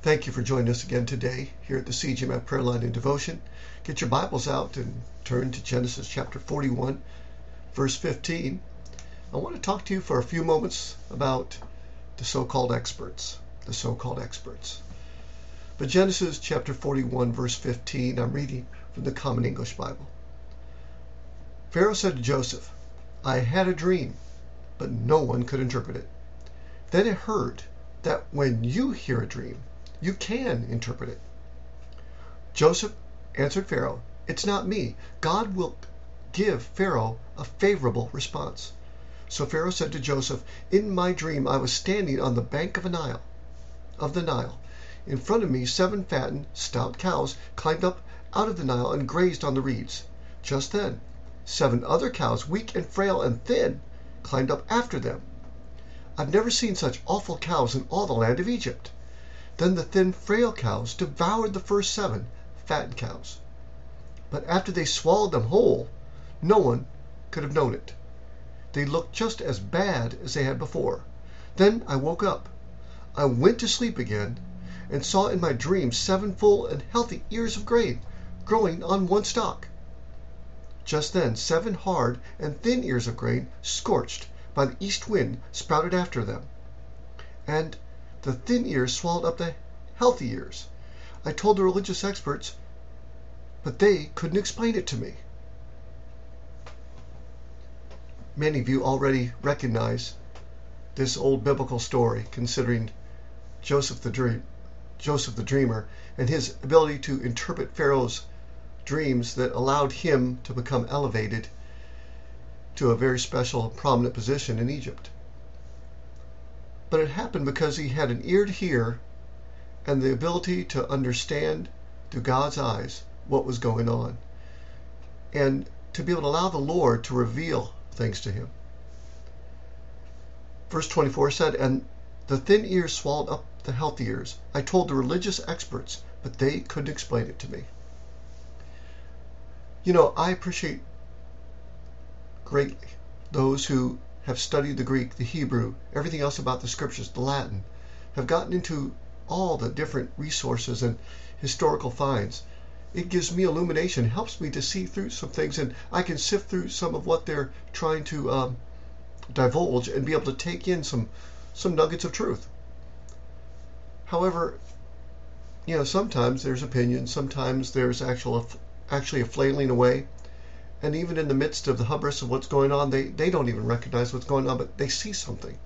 Thank you for joining us again today here at the CGMF Prayer Line and Devotion. Get your Bibles out and turn to Genesis chapter 41, verse 15. I want to talk to you for a few moments about the so-called experts. The so-called experts. But Genesis chapter 41, verse 15, I'm reading from the Common English Bible. Pharaoh said to Joseph, "I had a dream, but no one could interpret it. Then I heard that when you hear a dream, you can interpret it." Joseph answered Pharaoh, "It's not me. God will give Pharaoh a favorable response." So Pharaoh said to Joseph, "In my dream I was standing on the bank of the Nile. In front of me 7 fattened, stout cows climbed up out of the Nile and grazed on the reeds. Just then 7 other cows, weak and frail and thin, climbed up after them. I've never seen such awful cows in all the land of Egypt. Then the thin, frail cows devoured the first 7 fattened cows. But after they swallowed them whole, no one could have known it. They looked just as bad as they had before. Then I woke up. I went to sleep again and saw in my dream 7 full and healthy ears of grain growing on one stalk. Just then 7 hard and thin ears of grain, scorched by the east wind, sprouted after them. And the thin ears swallowed up the healthy ears. I told the religious experts, but they couldn't explain it to me." Many of you already recognize this old biblical story, considering Joseph the dreamer, and his ability to interpret Pharaoh's dreams that allowed him to become elevated to a very special, prominent position in Egypt. But it happened because he had an ear to hear and the ability to understand through God's eyes what was going on, and to be able to allow the Lord to reveal things to him. Verse 24 said, "And the thin ears swallowed up the healthy ears. I told the religious experts, but they couldn't explain it to me." I appreciate greatly those who have studied the Greek, the Hebrew, everything else about the scriptures, the Latin, have gotten into all the different resources and historical finds. It gives me illumination, helps me to see through some things, and I can sift through some of what they're trying to divulge and be able to take in some nuggets of truth. However, sometimes there's opinion, sometimes there's actually a flailing away. And even in the midst of the hubris of what's going on, they don't even recognize what's going on, but they see something.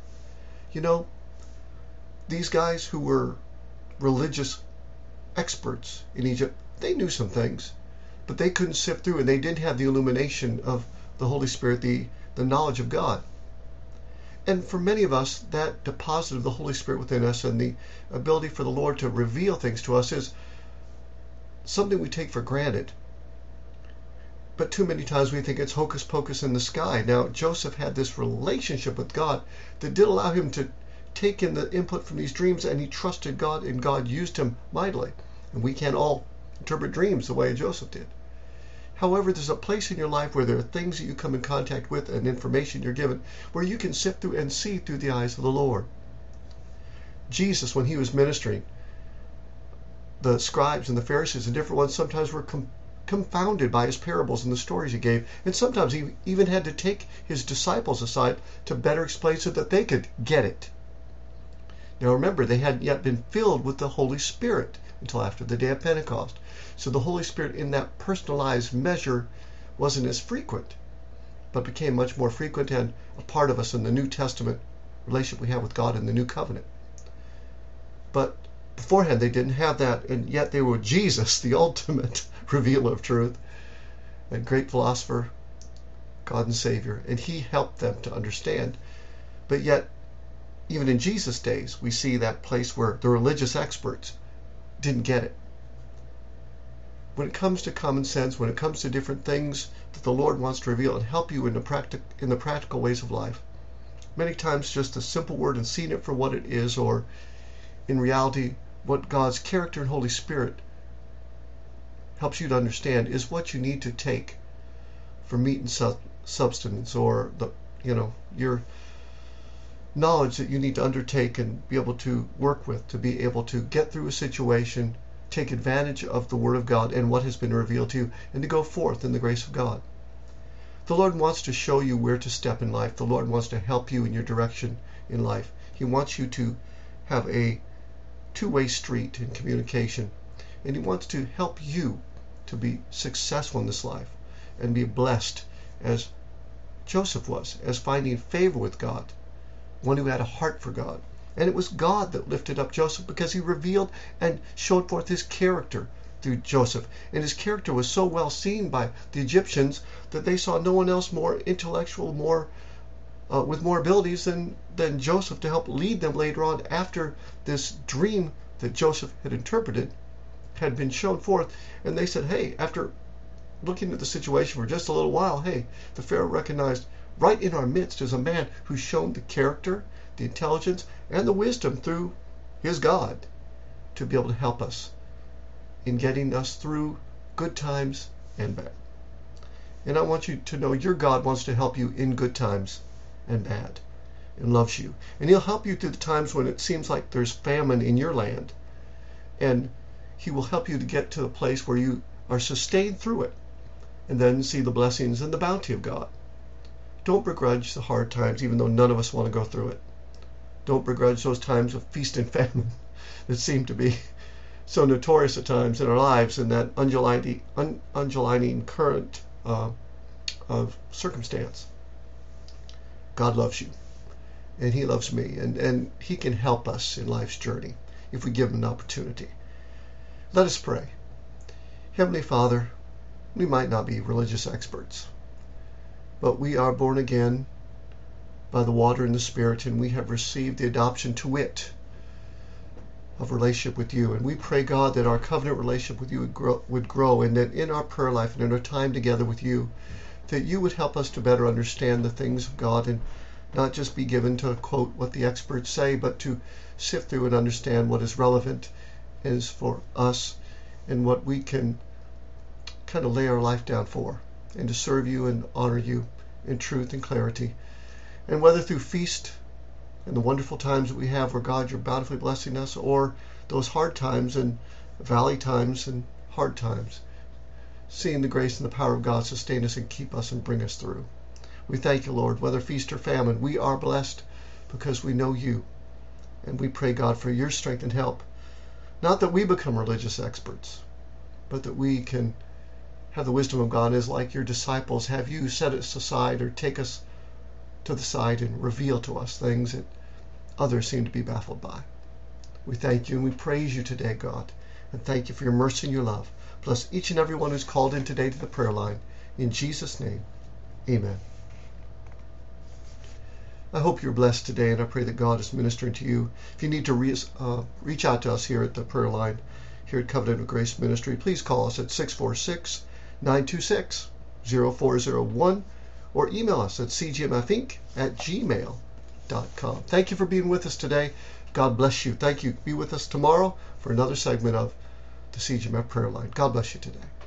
These guys who were religious experts in Egypt, they knew some things, but they couldn't sift through, and they didn't have the illumination of the Holy Spirit, the knowledge of God. And for many of us, that deposit of the Holy Spirit within us and the ability for the Lord to reveal things to us is something we take for granted. But too many times we think it's hocus pocus in the sky. Now, Joseph had this relationship with God that did allow him to take in the input from these dreams, and he trusted God, and God used him mightily. And we can't all interpret dreams the way Joseph did. However, there's a place in your life where there are things that you come in contact with and information you're given where you can sift through and see through the eyes of the Lord. Jesus, when he was ministering, the scribes and the Pharisees and different ones sometimes were confounded by his parables and the stories he gave, and sometimes he even had to take his disciples aside to better explain so that they could get it. Now remember, they hadn't yet been filled with the Holy Spirit until after the day of Pentecost, so the Holy Spirit in that personalized measure wasn't as frequent, but became much more frequent and a part of us in the New Testament relationship we have with God in the New Covenant. But beforehand they didn't have that, and yet they were Jesus, the ultimate revealer of truth, and great philosopher, God and Savior, and he helped them to understand. But yet, even in Jesus' days, we see that place where the religious experts didn't get it. When it comes to common sense, when it comes to different things that the Lord wants to reveal and help you in the practical ways of life, many times just a simple word and seeing it for what it is, or in reality, what God's character and Holy Spirit helps you to understand is what you need to take for meat and substance, or your knowledge that you need to undertake and be able to work with to be able to get through a situation, take advantage of the Word of God and what has been revealed to you, and to go forth in the grace of God. The Lord wants to show you where to step in life. The Lord wants to help you in your direction in life. He wants you to have a two-way street in communication, and He wants to help you to be successful in this life and be blessed as Joseph was, as finding favor with God, one who had a heart for God. And it was God that lifted up Joseph because He revealed and showed forth His character through Joseph. And his character was so well seen by the Egyptians that they saw no one else more intellectual, with more abilities than Joseph to help lead them later on after this dream that Joseph had interpreted had been shown forth. And they said, hey, after looking at the situation for just a little while, hey, the Pharaoh recognized right in our midst is a man who's shown the character, the intelligence, and the wisdom through his God to be able to help us in getting us through good times and bad. And I want you to know your God wants to help you in good times and bad, and loves you. And He'll help you through the times when it seems like there's famine in your land. And He will help you to get to a place where you are sustained through it, and then see the blessings and the bounty of God. Don't begrudge the hard times, even though none of us want to go through it. Don't begrudge those times of feast and famine that seem to be so notorious at times in our lives, in that undulating current of circumstance. God loves you, and He loves me, and He can help us in life's journey if we give Him an opportunity. Let us pray. Heavenly Father, we might not be religious experts, but we are born again by the water and the Spirit, and we have received the adoption to wit of relationship with you. And we pray, God, that our covenant relationship with you would grow, and that in our prayer life and in our time together with you, that you would help us to better understand the things of God, and not just be given to quote what the experts say, but to sift through and understand what is relevant is for us and what we can kind of lay our life down for, and to serve you and honor you in truth and clarity. And whether through feast and the wonderful times that we have where God, you're bountifully blessing us, or those hard times and valley times and hard times, seeing the grace and the power of God sustain us and keep us and bring us through. We thank you, Lord, whether feast or famine, we are blessed because we know you. And we pray, God, for your strength and help. Not that we become religious experts, but that we can have the wisdom of God, as like your disciples, have you set us aside or take us to the side and reveal to us things that others seem to be baffled by. We thank you and we praise you today, God, and thank you for your mercy and your love. Bless each and every one who's called in today to the prayer line. In Jesus' name, amen. I hope you're blessed today, and I pray that God is ministering to you. If you need to reach out to us here at the prayer line, here at Covenant of Grace Ministry, please call us at 646-926-0401 or email us at cgmfinc@gmail.com. Thank you for being with us today. God bless you. Thank you. Be with us tomorrow for another segment of the CGMF Prayer Line. God bless you today.